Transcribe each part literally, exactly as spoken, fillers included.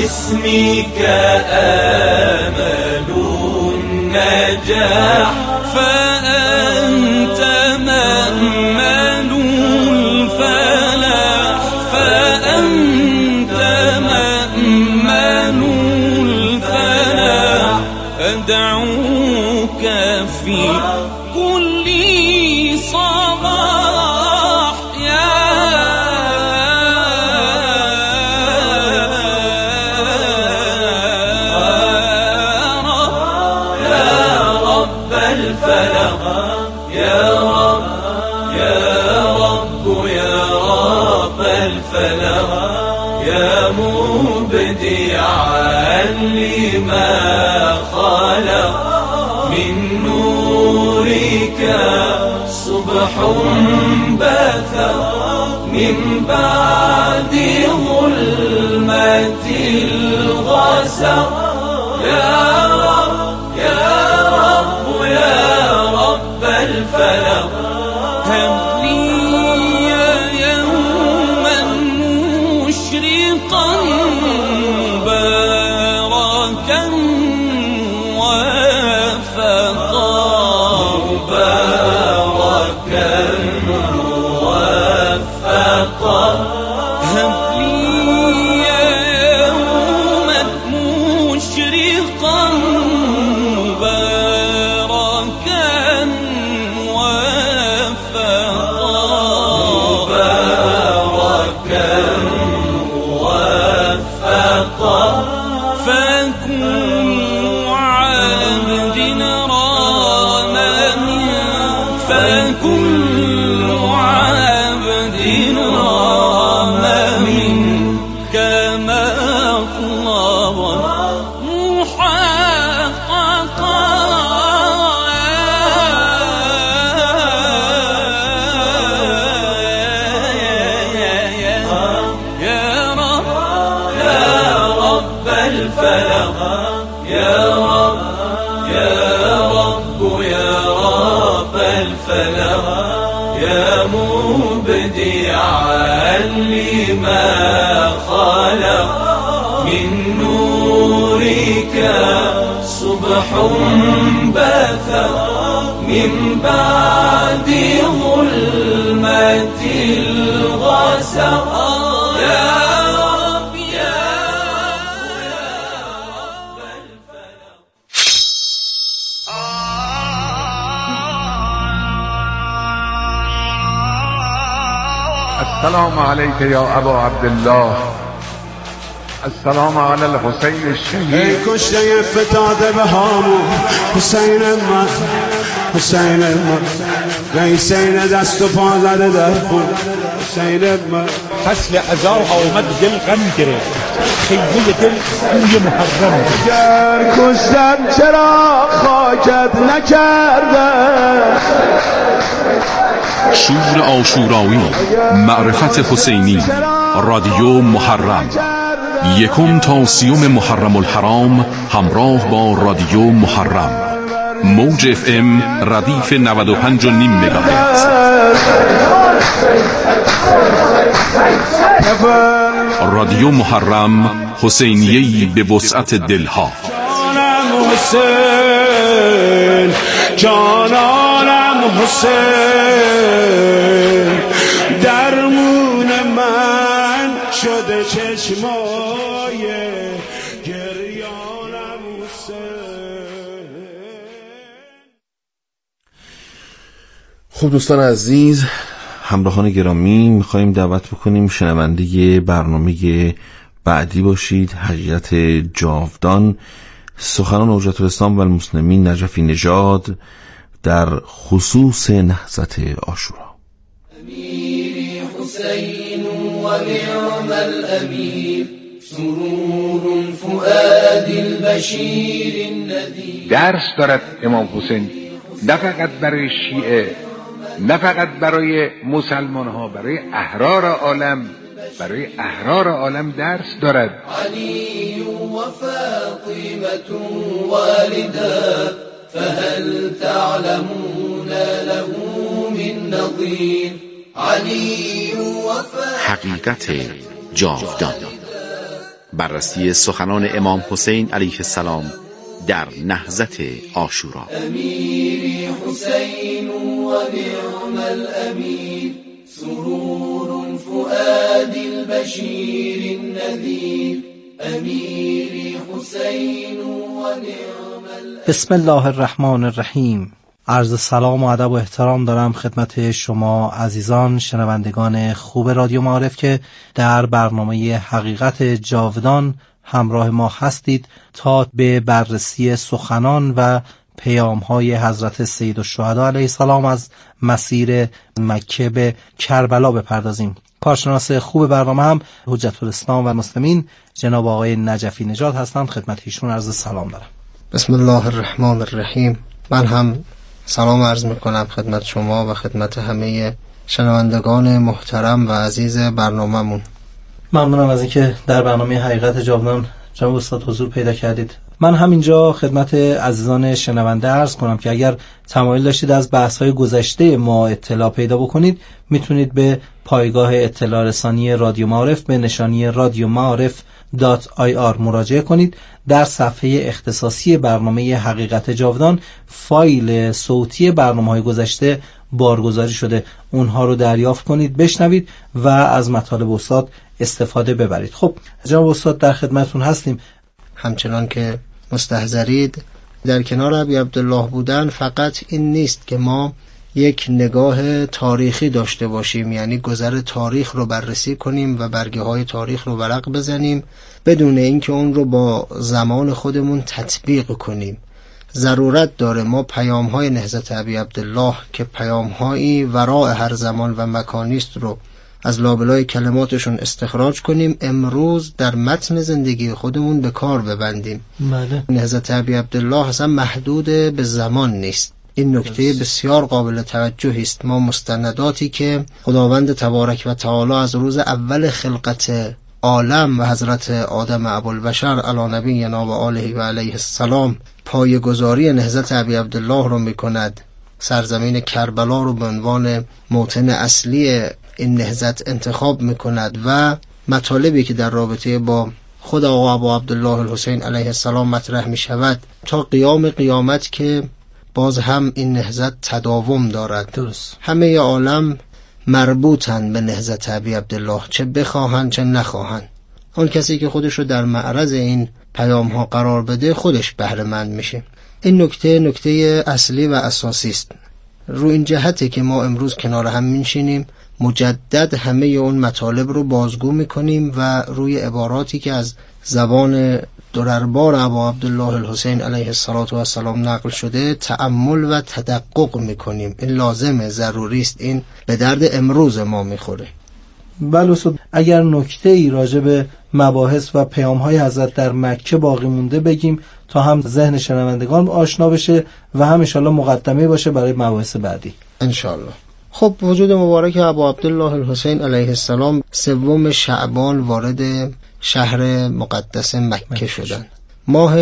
باسمك آمل النجاح فأنت مأمل الفلاح فأنت مأمل الفلاح أدعوك في كل صباح يا الفلق يا رب يا رب يا رب الفلق يا مبدعا لما خلق من نورك صبح بثق من بعد ظلمة الغسق يا رب يا رب يا رب الفلق هب لي يوما مشرقا مباركا موافقا مباركا موافقا هب لي يوما مشرقا فكل عبد رام منك فكل عبد رام منك مطلبا محققا الفلق يا رب يا رب يا رب الفلق يا مبدعا لما خلق من نورك صبح بثق من بعد ظلمة الغسق يا السلام عليك يا ابا عبد الله السلام على الحسين الشهید. ای کشته فتاده به هامون حسین من حسین من حسین دست و پا زده در خون حسین من فصل عزا آمد دل غم گرفت خیمه دل بوی محرم گر کشتن چرا خاکت نکردن شور عاشورایی معرفت حسینی رادیو محرم یکم تا سیوم محرم الحرام همراه با رادیو محرم موج اف ام ردیف نود و پنج و نیم مگاهرتز رادیو محرم حسینیه‌ای به وسعت دلها. جانم حسین جانانم حسین درمون من شده چشمای گریانم حسین. خب دوستان عزیز، همراهان گرامی، میخواییم دعوت بکنیم شنونده برنامه بعدی باشید. حقیقت جاودان، سخنان حجت الاسلام و المسلمین نجفی نژاد در خصوص نهضت عاشورا. أميري حسين ونعم الأمير سرور فؤاد البشير النذير. درس دارد امام حسین، نه فقط برای شیعه، نه فقط برای مسلمان ها، برای احرار عالم، برای احرار عالم درس دارد. علی و فاطمة والدا فهل تعلمون له من نظیر. علی و حقیقت جاودان. بررسی سخنان امام حسین علیه السلام در نهضت عاشورا. أميري حسين ونعم الأمير سرور فؤاد البشير النذير أميري حسين ونعم الأمير. بسم الله الرحمن الرحیم. عرض سلام و ادب و احترام دارم خدمت شما عزیزان شنوندگان خوب رادیو معارف که در برنامه حقیقت جاودان همراه ما هستید تا به بررسی سخنان و پیام‌های حضرت سیدالشهدا علیه السلام از مسیر مکه به کربلا بپردازیم. کارشناس خوب برنامه هم حجت الاسلام و مسلمین جناب آقای نجفی نژاد هستند. خدمت ایشون عرض سلام دارم. بسم الله الرحمن الرحیم. من هم سلام عرض میکنم خدمت شما و خدمت همه شنوندگان محترم و عزیز برنامه‌مون. ممنونم از اینکه در برنامه حقیقت جاودان جناب استاد حضور پیدا کردید. من همینجا خدمت عزیزان شنونده عرض کنم که اگر تمایل داشتید از بحث‌های گذشته ما اطلاع پیدا بکنید میتونید به پایگاه اطلاع رسانی رادیو معارف به نشانی رادیو معارف دات آی آر مراجعه کنید. در صفحه اختصاصی برنامه حقیقت جاودان فایل صوتی برنامه‌های گذشته بارگذاری شده، اونها رو دریافت کنید، بشنوید و از مطالب استاد استفاده ببرید. خب جناب استاد در خدمتتون هستیم. همچنان که مستحضرید در کنار ابی عبدالله بودن فقط این نیست که ما یک نگاه تاریخی داشته باشیم، یعنی گذر تاریخ رو بررسی کنیم و برگه های تاریخ رو ورق بزنیم بدون اینکه اون رو با زمان خودمون تطبیق کنیم. ضرورت داره ما پیام های نهضت ابی عبدالله که پیام هایی وراء هر زمان و مکانیست رو از لابلای کلماتشون استخراج کنیم، امروز در متن زندگی خودمون به کار ببندیم. بله. نهضت ابی عبدالله اصلا محدود به زمان نیست. این نکته بسیار قابل توجهی است. ما مستنداتی که خداوند تبارک و تعالی از روز اول خلقت عالم و حضرت آدم ابوالبشر علی نبینا و آله و علیه السلام پایه‌گذاری نهضت ابی عبدالله رو میکند، سرزمین کربلا رو به عنوان موطن اصلی این نهضت انتخاب میکند و مطالبی که در رابطه با خود آقا ابو عبدالله الحسین علیه السلام مطرح میشود تا قیام قیامت که باز هم این نهضت تداوم دارد. درست. همه عالم مربوطن به نهضت ابی عبدالله، چه بخواهن چه نخواهن. اون کسی که خودش رو در معرض این پیام ها قرار بده خودش بهره مند میشه. این نکته نکته اصلی و اساسی است. رو این جهته که ما امروز کنار هم میشینیم مجدد همه اون مطالب رو بازگو میکنیم و روی عباراتی که از زبان درربار ابا عبدالله الحسین علیه السلام نقل شده تأمل و تدقق میکنیم. این لازمه، ضروری است، این به درد امروز ما میخوره. بله استاد، اگر نکته ای راجع به مباحث و پیام های حضرت در مکه باقی مونده بگیم تا هم ذهن شنوندگان آشنا بشه و هم انشالله مقدمه باشه برای مباحث بعدی انشالله. خب وجود مبارک ابا عبدالله الحسین علیه السلام سوم شعبان وارد شهر مقدس مکه شدند. ماه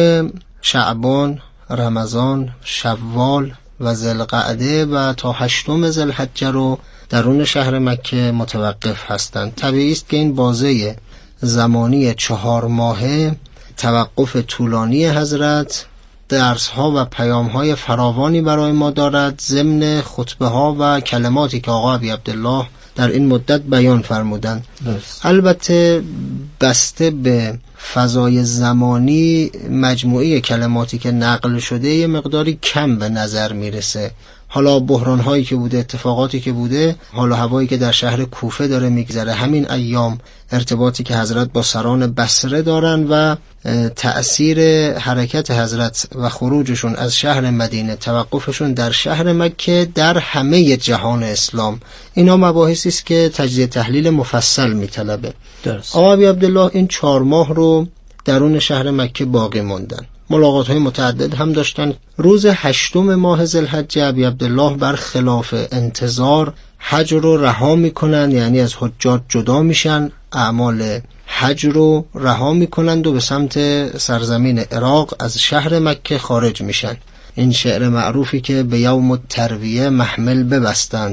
شعبان، رمضان، شوال و ذوالقعده و تا هشتم ذوالحجه رو درون شهر مکه متوقف هستند. طبیعی است که این بازه زمانی چهار ماهه توقف طولانی حضرت درس ها و پیام های فراوانی برای ما دارد، ضمن خطبه ها و کلماتی که آقا ابی عبدالله در این مدت بیان فرمودند. البته بسته به فضای زمانی مجموعه کلماتی که نقل شده یه مقداری کم به نظر میرسه. حالا بحران هایی که بوده، اتفاقاتی که بوده، حالا هوایی که در شهر کوفه داره میگذره، همین ایام ارتباطی که حضرت با سران بصره دارن و تأثیر حرکت حضرت و خروجشون از شهر مدینه، توقفشون در شهر مکه در همه جهان اسلام، اینا مباحثی است که تجزیه تحلیل مفصل میطلبه. آقا ابی عبدالله این چهار ماه رو درون شهر مکه باقی موندن. ملاقات های متعدد هم داشتن. روز هشتم ماه ذوالحجه ابی عبدالله بر خلاف انتظار حج رو رها میکنن، یعنی از حجاج جدا میشن، اعمال حج رو رها میکنند و به سمت سرزمین عراق از شهر مکه خارج میشن. این شعر معروفی که به یوم الترویه محمل ببستند،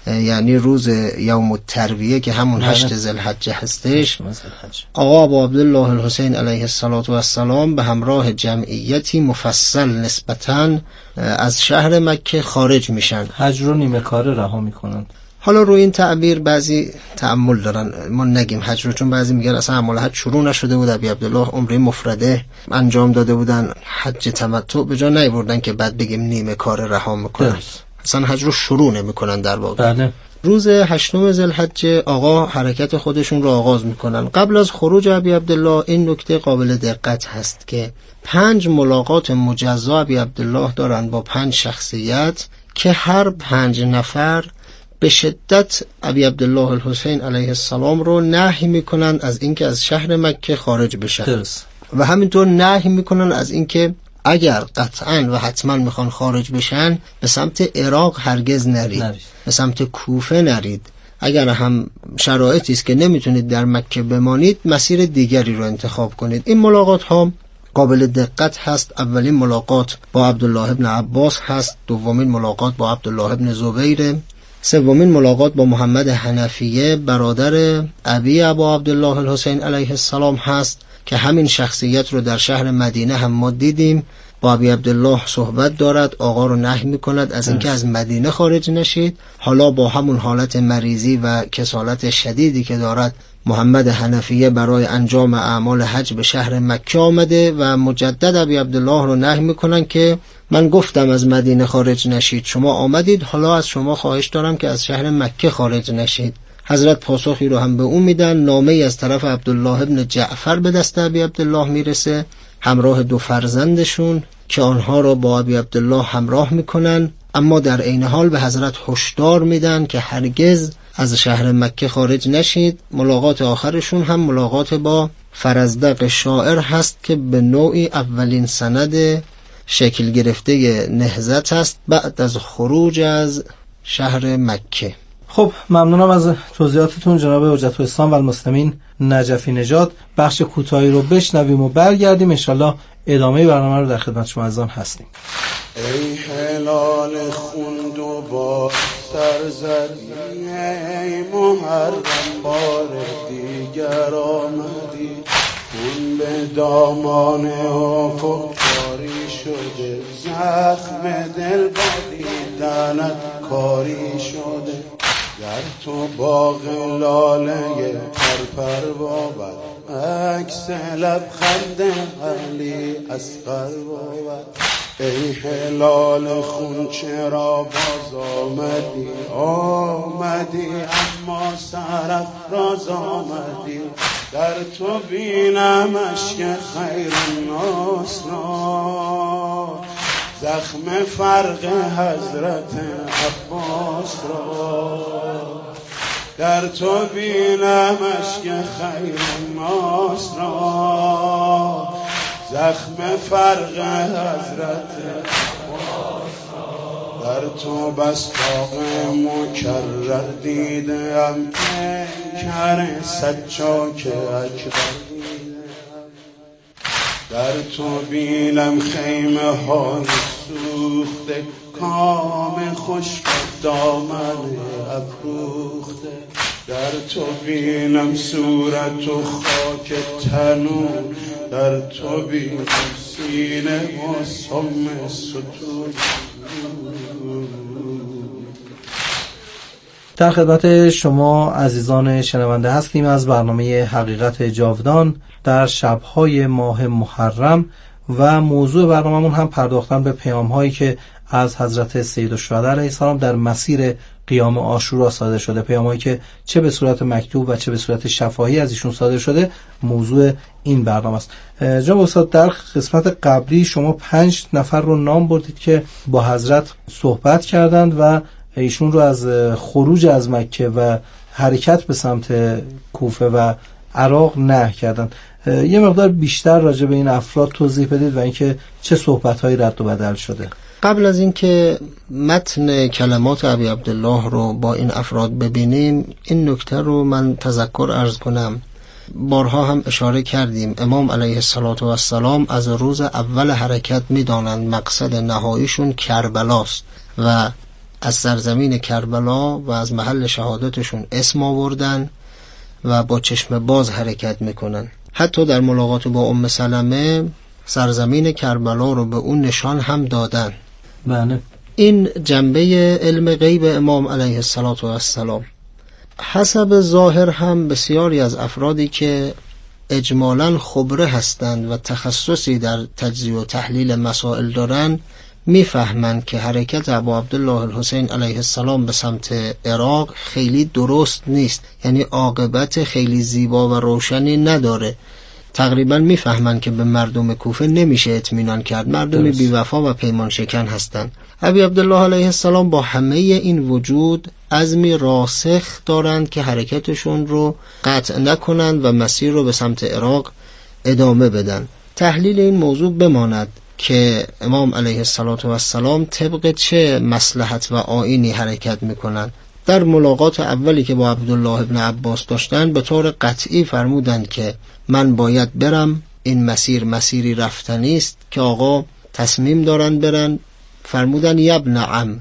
یعنی روز یوم الترویه که همون هشت ذوالحجه هستش، آقا ابو عبدالله الحسین علیه السلام به همراه جمعیتی مفصل نسبتاً از شهر مکه خارج میشن، حج رو نیمه کاره رها میکنن. حالا روی این تعبیر بعضی تأمل دارن، ما نگیم حج رو، چون بعضی میگن اصلا اعمال حج شروع نشده بود، ابی عبدالله عمره مفرده انجام داده بودن، حج تمتع به جا نیاوردن که بعد بگیم نیمه کاره رها میکنن، اصلا حج رو شروع نمیکنن در واقع. بله. روز هشتم ذوالحجه آقا حرکت خودشون رو آغاز میکنن. قبل از خروج ابی عبدالله این نکته قابل دقت هست که پنج ملاقات مجزا ابی عبدالله دارن با پنج شخصیت که هر پنج نفر به شدت ابی عبدالله الحسین علیه السلام رو نهی میکنن از اینکه از شهر مکه خارج بشن درست. و همینطور نهی میکنن از اینکه اگر قطعاً و حتما میخوان خارج بشن به سمت عراق هرگز نرید، نرید. به سمت کوفه نرید. اگر هم شرایطی است که نمیتونید در مکه بمانید مسیر دیگری رو انتخاب کنید. این ملاقات ها قابل دقت هست. اولین ملاقات با عبدالله ابن عباس هست، دومین ملاقات با عبدالله ابن زبیر، سومین ملاقات با محمد حنفیه برادر ابی ابا عبدالله الحسین علیه السلام هست که همین شخصیت رو در شهر مدینه هم ما دیدیم. با ابی عبدالله صحبت دارد، آقا رو نهی میکند از اینکه از مدینه خارج نشید. حالا با همون حالت مریضی و کسالت شدیدی که دارد محمد حنفیه برای انجام اعمال حج به شهر مکه آمده و مجدد ابی عبدالله رو نهی میکنن که من گفتم از مدینه خارج نشید، شما آمدید، حالا از شما خواهش دارم که از شهر مکه خارج نشید. حضرت پاسخی رو هم به اون میدن. نامه ای از طرف عبدالله ابن جعفر به دست ابی عبدالله میرسه همراه دو فرزندشون که آنها را با ابی عبدالله همراه میکنن، اما در عین حال به حضرت هشدار میدن که هرگز از شهر مکه خارج نشید. ملاقات آخرشون هم ملاقات با فرزدق شاعر هست که به نوعی اولین سند شکل گرفته نهضت است بعد از خروج از شهر مکه. خب ممنونم از توضیحاتتون جناب حجت الاسلام و المسلمین نجفی نژاد. بخش کوتاهی رو بشنویم و برگردیم، انشالله ادامه برنامه رو در خدمت شما عزیزان هستیم. ای هلال خون دوبار سر زدی، ای محرم بار دیگر آمدی، خون به دامان افق جاری شده، زخم دل با دیدنت کاری شده. گر تو باغ لاله پرپر بابد، عکس لبخند علی اصغر بابد. ای هلال خون چرا باز آمدی، آمدی اما سرافراز آمدی. در تو بینم اشک خیر الناس را، زخم فرق حضرت عباس را. در تو بینم اشک خیر الناس را، زخم فرق حضرت عباس را. در تو بس طاق مکرر دیدم، کر سجاک اکبر دیدم. در تو بینم خیمه های سوخته، کام خشک دامن افروخته. در تو بینم صورت و خاک تنور، در تو بینم سینه و سم ستون. در خدمت شما عزیزان شنونده هستیم از برنامه حقیقت جاودان در شب‌های ماه محرم و موضوع برنامه‌مون هم پرداختن به پیام‌هایی که از حضرت سیدالشهدا علیه السلام در مسیر قیام عاشورا صادر شده، پیام‌هایی که چه به صورت مکتوب و چه به صورت شفاهی از ایشون صادر شده. موضوع این برنامه است. جناب استاد در قسمت قبلی شما پنج نفر رو نام بردید که با حضرت صحبت کردند و ایشون رو از خروج از مکه و حرکت به سمت کوفه و عراق نهی کردند. یه مقدار بیشتر راجع به این افراد توضیح بدید و اینکه چه صحبت‌هایی رد و بدل شده. قبل از اینکه متن کلمات ابی عبدالله رو با این افراد ببینیم، این نکته رو من تذکر عرض کنم. بارها هم اشاره کردیم امام علیه السلام از روز اول حرکت می‌دانند مقصد نهاییشون کربلاست و از سرزمین کربلا و از محل شهادتشون اسم آوردن و با چشم باز حرکت میکنن. حتی در ملاقات با ام سلمه سرزمین کربلا رو به اون نشان هم دادن. بله. این جنبه علم غیب امام علیه السلام. حسب ظاهر هم بسیاری از افرادی که اجمالاً خبره هستند و تخصصی در تجزیه و تحلیل مسائل دارن میفهمند که حرکت ابا عبدالله الحسین علیه السلام به سمت عراق خیلی درست نیست، یعنی عاقبت خیلی زیبا و روشنی نداره. تقریبا میفهمند که به مردم کوفه نمیشه اطمینان کرد، مردم بی‌وفا و پیمان شکن هستند. ابی عبدالله علیه السلام با همه این وجود عزمی راسخ دارند که حرکتشون رو قطع نکنند و مسیر رو به سمت عراق ادامه بدن. تحلیل این موضوع بماند که امام علیه السلام طبق چه مصلحت و آیینی حرکت میکنند. در ملاقات اولی که با عبدالله ابن عباس داشتن به طور قطعی فرمودند که من باید برم، این مسیر مسیری رفتنی است که آقا تصمیم دارن برن. فرمودن یبن عم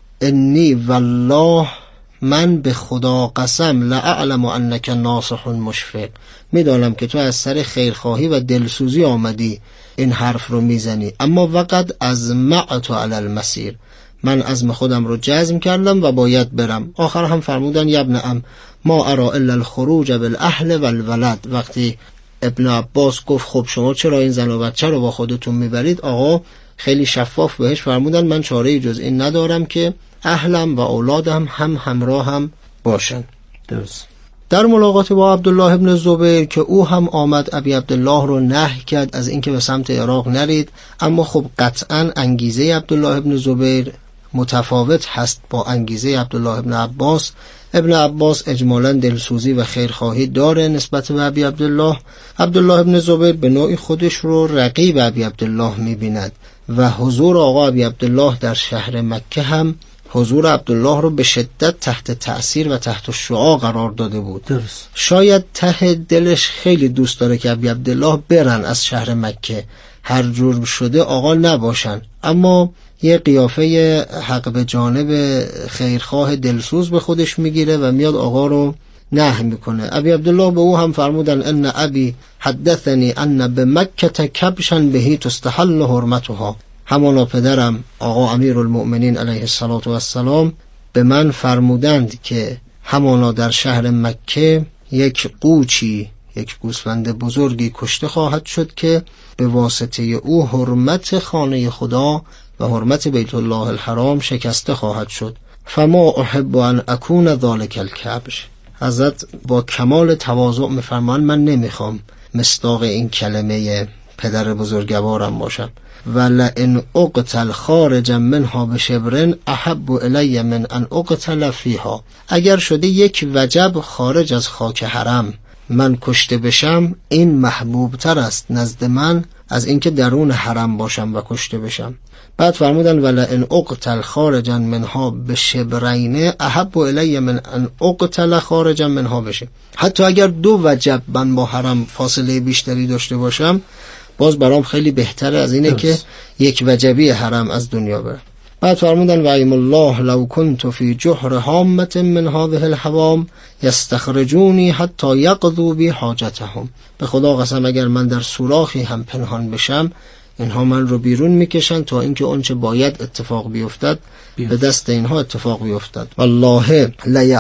انی والله من به خدا قسم لأعلم انک ناصح مشفق، میدانم که تو از سر خیرخواهی و دلسوزی آمدی این حرف رو میزنی، اما وقد از معت علی المسیر، من عزم خودم رو جزم کردم و باید برم. آخر هم فرمودن یبن عم ما ارا الا الخروج بالاهل والولد. وقتی ابن عباس گفت خب شما چرا این زن و بچه رو با خودتون میبرید، آقا خیلی شفاف بهش فرمودن من چاره جز این ندارم که اهلم و اولادم هم همراه هم باشن. درست. در ملاقات با عبدالله ابن زبیر که او هم آمد ابی عبدالله رو نهی کرد از اینکه به سمت عراق نرید، اما خب قطعا انگیزه عبدالله ابن زبیر متفاوت هست با انگیزه عبدالله ابن عباس. ابن عباس اجمالاً دلسوزی و خیرخواهی داره نسبت به ابی عبدالله. عبدالله ابن زبیر به نوعی خودش رو رقیب ابی عبدالله می‌بیند و حضور آقا ابی عبدالله در شهر مکه هم حضور عبدالله رو به شدت تحت تأثیر و تحت شعاع قرار داده بود. درست. شاید ته دلش خیلی دوست داره که ابی عبدالله برن از شهر مکه، هر جور شده آقا نباشن، اما یه قیافه حق به جانب خیرخواه دلسوز به خودش میگیره و میاد آقا رو نه میکنه. ابی عبدالله به او هم فرمودن ان ابی حدثنی ان بمکه کبشا بهی تستحل حرمتها، همانا پدرم آقا امیرالمؤمنین علیه السلام به من فرمودند که همانا در شهر مکه یک قوچی، یک گوسفند بزرگی کشته خواهد شد که به واسطه او حرمت خانه خدا و حرمت بیت الله الحرام شکسته خواهد شد. فما احب ان اکون ذلک الکبش. حضرت با کمال تواضع میفرمان من نمیخوام مصداق این کلمه پدر بزرگوارم باشم. ولئن اقتل خارجا منها بشبرن احب الی من ان اقتل فیها. اگر شده یک وجب خارج از خاک حرم من کشته بشم، این محبوب تر است نزد من از اینکه درون حرم باشم و کشته بشم. بعد فرمودن ولئن اقتل خارجا منها بشبرین احب الی من ان اقتل خارجا منها بشه. حتی اگر دو وجب من با حرم فاصله بیشتری داشته باشم باز برام خیلی بهتره از اینه که یک وجبی حرم از دنیا بره. بعد فرمودن و ایم الله لو کنت فی جحر هامت من هذه الحوام یستخرجونی حتی یقضوا بی حاجتهم. به خدا قسم اگر من در سوراخی هم پنهان بشم اینها من رو بیرون میکشن تا اینکه اونچه باید اتفاق بیفتد به دست اینها اتفاق بیفتد. والله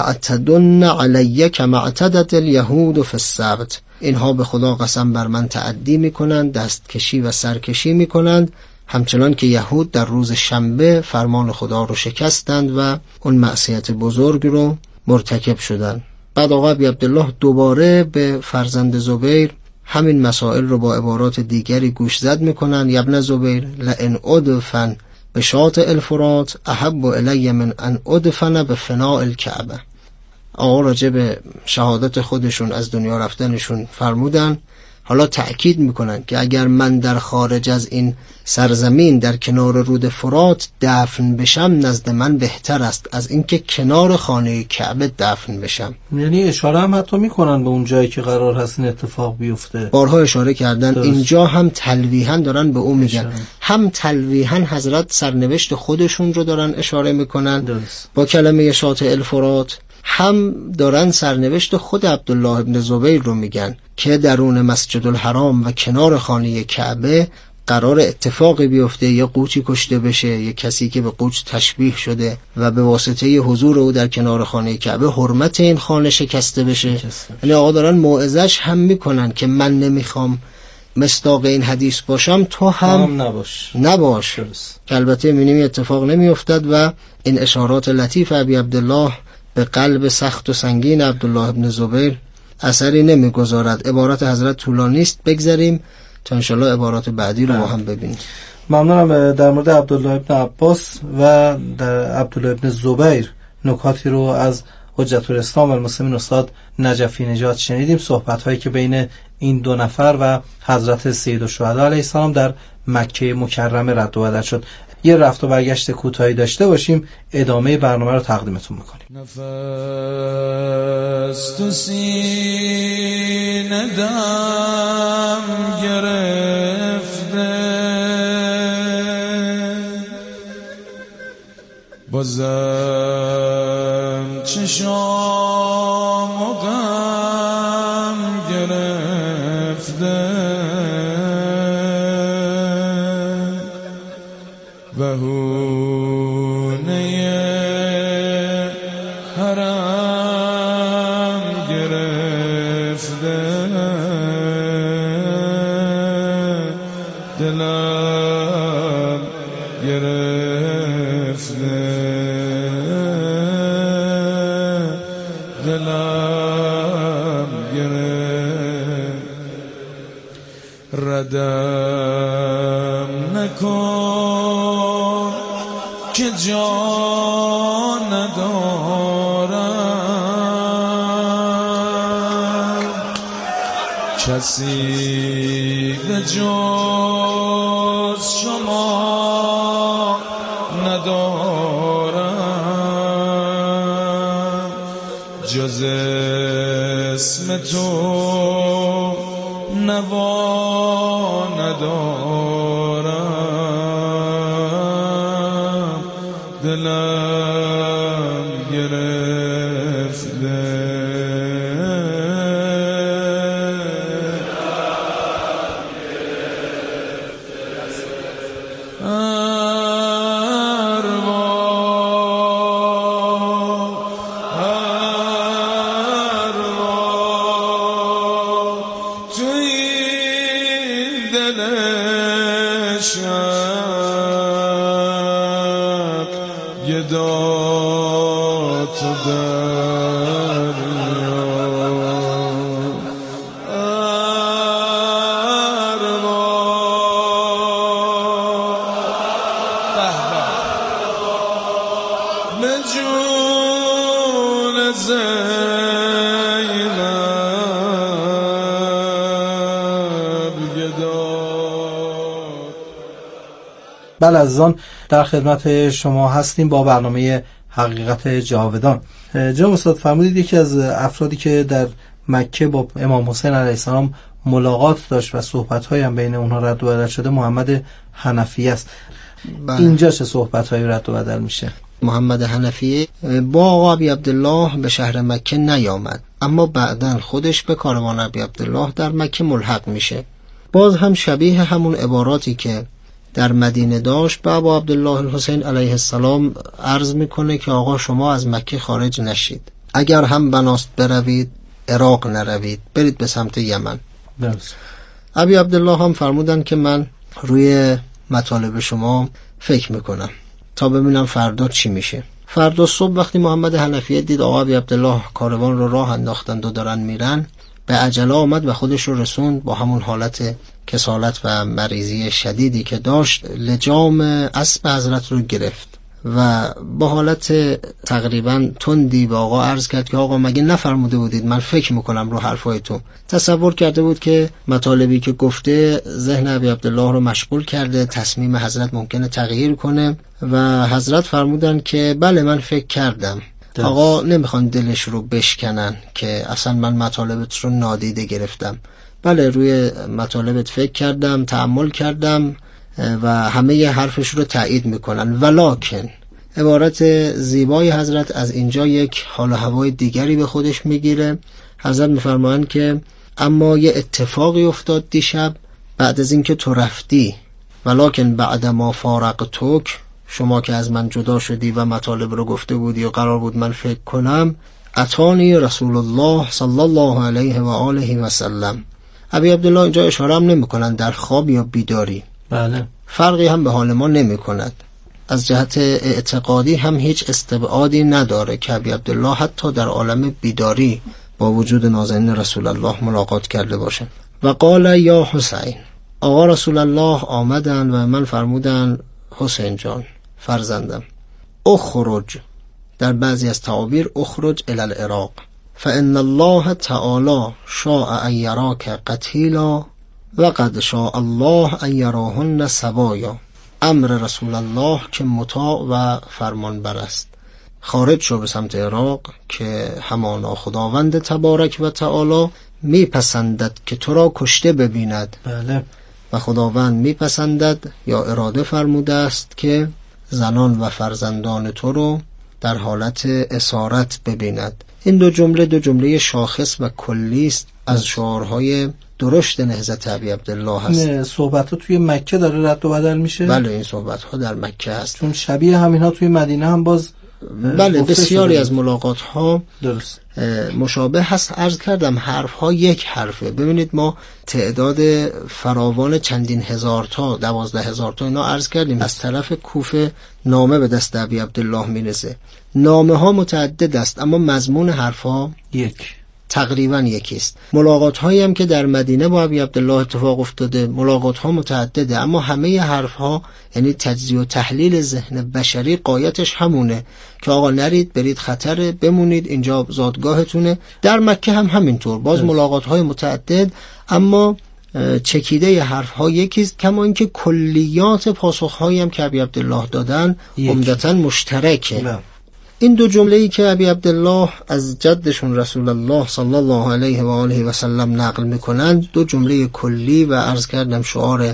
لیعتدن علی کما اعتدت الیهود فی السبت. اینها به خدا قسم بر من تعدی میکنند، دستکشی و سرکشی میکنند، همچنان که یهود در روز شنبه فرمان خدا رو شکستند و اون معصیت بزرگ رو مرتکب شدند. بعد آقا ابی عبدالله دوباره به فرزند زبیر همین مسائل رو با عبارات دیگری گوش زد میکنن. ابن زبیر لئن ادفن به شاط الفرات احب الی من ان ادفن به فناء الکعبه. آقا راجع به شهادت خودشون از دنیا رفتنشون فرمودن حالا تأکید میکنن که اگر من در خارج از این سرزمین در کنار رود فرات دفن بشم نزد من بهتر است از اینکه کنار خانه کعبه دفن بشم. یعنی اشاره هم حتی میکنن به اون جایی که قرار هست این اتفاق بیفته. بارها اشاره کردن درست. اینجا هم تلویحاً دارن به اون میگن اشاره. هم تلویحاً حضرت سرنوشت خودشون رو دارن اشاره میکنن درست. با کلمه شاطئ الفرات، هم دارن سرنوشت خود عبدالله ابن زبیر رو میگن که درون مسجد الحرام و کنار خانه کعبه قرار اتفاقی بیفته، یه قوچی کشته بشه، یه کسی که به قوچ تشبیه شده و به واسطه حضور او در کنار خانه کعبه حرمت این خانه شکسته بشه. یعنی آقا دارن موعظش هم میکنن که من نمیخوام مصداق این حدیث باشم، تو هم, هم نباش نباش که البته می‌بینیم اتفاق نمیافتد و این اشارات لطیف ابی عبدالله به قلب سخت و سنگین عبدالله ابن زبیر اثری نمیگذارد. عبارت حضرت طولانی است، بگذاریم تا انشالله عبارات بعدی رو با هم ببینیم. ممنونم. در مورد عبدالله ابن عباس و در عبدالله ابن زبیر نکاتی رو از حجت الاسلام و المسلمین استاد نجفی نژاد شنیدیم، صحبت هایی که بین این دو نفر و حضرت سید الشهدا علیه السلام در مکه مکرمه رد و بدل شد. یه رفت و برگشت کوتاهی داشته باشیم، ادامه برنامه رو تقدیمتون میکنیم. نفس تو سینه دم گرفته، بازم چشام و غم گرفته، بهونه حرم گرفته، دلم گرفته، دلم گرفته، ردم نکن که جا ندارم، کسی به جز شما ندارم، جز اسم تو نوا ندارم، دلم گرفته. بله عزیزان، در خدمت شما هستیم با برنامه حقیقت جاودان. جناب استاد فرمودید یکی از افرادی که در مکه با امام حسین علیه السلام ملاقات داشت و صحبت‌هایی هم بین اونها رد و بدل شده محمد حنفی است. بله. اینجا چه صحبت‌هایی رد و بدل میشه؟ محمد حنفی با آقا ابی عبدالله به شهر مکه نیامد، اما بعداً خودش به کاروان ابی عبدالله در مکه ملحق میشه. باز هم شبیه همون عباراتی که در مدینه داشت به ابا عبدالله الحسین علیه السلام عرض میکنه که آقا شما از مکه خارج نشید، اگر هم بناست بروید عراق نروید، برید به سمت یمن. درست. ابی عبدالله هم فرمودن که من روی مطالب شما فکر میکنم تا ببینم فردا چی میشه. فردا صبح وقتی محمد حنفیه دید آقا ابی عبدالله کاروان رو راه انداختند و دارن میرن، به عجله آمد و خودش رو رسوند. با همون حالت کسالت و مریضی شدیدی که داشت لجام اسب حضرت رو گرفت و با حالت تقریبا تندی به آقا عرض کرد که آقا مگه نفرموده بودید من فکر میکنم رو حرفای تو. تصور کرده بود که مطالبی که گفته ذهن ابی عبدالله رو مشغول کرده، تصمیم حضرت ممکنه تغییر کنه و حضرت فرمودن که بله من فکر کردم. دست. آقا نمیخوان دلش رو بشکنن که اصلا من مطالبت رو نادیده گرفتم. بله روی مطالبت فکر کردم، تأمل کردم و همه حرفش رو تایید میکنن. ولکن عبارت زیبای حضرت از اینجا یک حال و هوای دیگری به خودش میگیره. حضرت میفرمایند که اما یه اتفاقی افتاد دیشب بعد از اینکه تو رفتی، ولکن بعد ما فارقتک، شما که از من جدا شدی و مطالب رو گفته بودی و قرار بود من فکر کنم، اتانی رسول الله صلی الله علیه و آله و سلم. ابی عبدالله اینجا اشاره هم نمی کنند در خواب یا بیداری. بله. فرقی هم به حال ما نمی کند. از جهت اعتقادی هم هیچ استبعادی نداره که ابی عبدالله حتی در عالم بیداری با وجود نازنین رسول الله ملاقات کرده باشه. و قال یا حسین، آقا رسول الله آمدن و من فرمودن حسین جان فرزندم، اخرج، در بعضی از تعابیر اخرج الی العراق، فان الله تعالی شاء ان یراک قتیلا و قد شاء الله ان یراهن سوایا. امر رسول الله که مطاع و فرمان بر است. خارج شو به سمت عراق که همانا خداوند تبارک و تعالی میپسندد که تو را کشته ببیند. بله. و خداوند میپسندد یا اراده فرموده است که زنان و فرزندان تو رو در حالت اسارت ببیند. این دو جمله دو جمله شاخص و کلی است از شعارهای درشت نهضت ابی عبدالله هست. صحبت ها توی مکه داره رد و بدل میشه؟ بله این صحبت ها در مکه هست. چون شبیه همین ها توی مدینه هم باز بله بسیاری از ملاقات ها درست مشابه هست. عرض کردم حرف ها یک حرفه. ببینید ما تعداد فراوان چندین هزار تا دوازده هزار تا اینا عرض کردیم. از طرف کوفه نامه به دست ابی عبدالله میرسه. نامه ها متعدد است اما مضمون حرف ها یک تقریبا یکیست. ملاقات هایی هم که در مدینه با ابی عبدالله اتفاق افتاده ملاقات ها متعدده اما همه حرف ها یعنی تجزیه و تحلیل ذهن بشری قایتش همونه که آقا نرید، برید خطره، بمونید اینجا زادگاهتونه. در مکه هم همینطور باز ملاقات های متعدد اما چکیده حرف ها یکیست، کما اینکه کلیات پاسخ هایی هم که ابی عبدالله دادن عمدتاً مشترکه. نه. این دو جمله‌ای که ابی عبدالله از جدشون رسول الله صلی الله علیه و آله و سلم نقل میکنند دو جمله کلی و عرض کردم شعار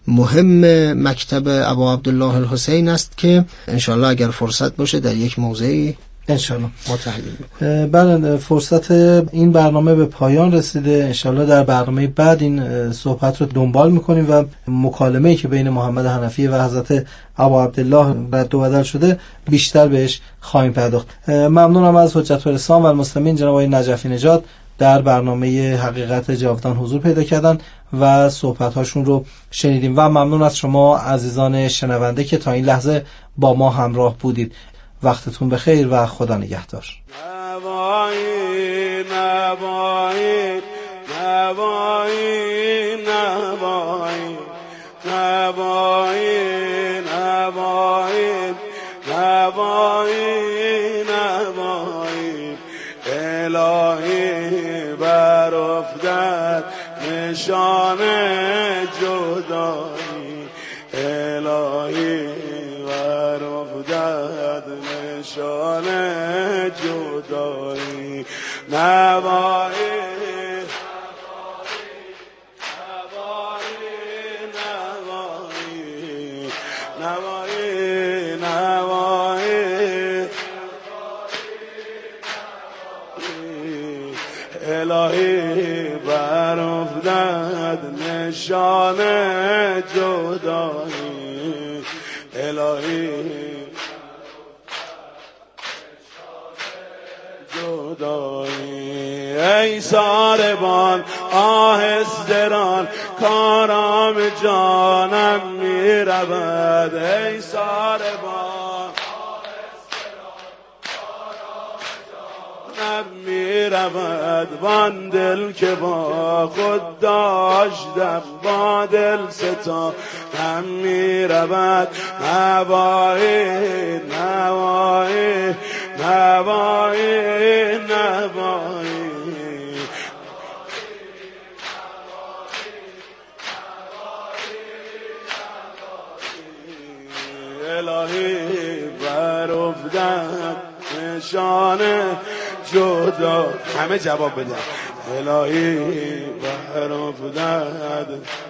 مهم مکتب ابا عبدالله الحسین است که انشالله اگر فرصت باشه در یک موضعی انشالله ما تحلیل میکنیم. بله فرصت این برنامه به پایان رسیده. انشالله در برنامه بعد این صحبت رو دنبال میکنیم و مکالمه‌ای که بین محمد حنفی و حضرت ابا عبدالله رد و بدل شده بیشتر بهش خواهیم پرداخت. ممنونم از حجت الاسلام و المسلمین جناب آقای نجفی نژاد در برنامه حقیقت جاودان حضور پیدا کردن و صحبت‌هاشون رو شنیدیم و ممنون از شما عزیزان شنونده که تا این لحظه با ما همراه بودید. وقتتون بخیر و خدا نگهدار. نوایی نوایی نوایی نوایی نوایی نوایی نوایی نوایی الهی بر افتد نشان جدایی، الهی بر افتد نشان جدایی. نوایی نوایی نوایی الهی بر افتد نشان جدایی، الهی جدایی. ای ساربان آهستران کارام جانم می رود، ای ساربان می رود وان دل که با خود داشتم با دل ستا هم می رود نوایی نوایی نوایی نوایی الهی بر افتد نشانه جدا همه جواب بدن الهی بر افتد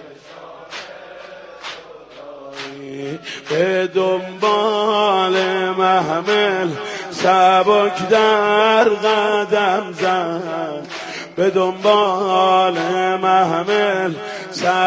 به دنبال محمل سبک در قدم زد به دنبال محمل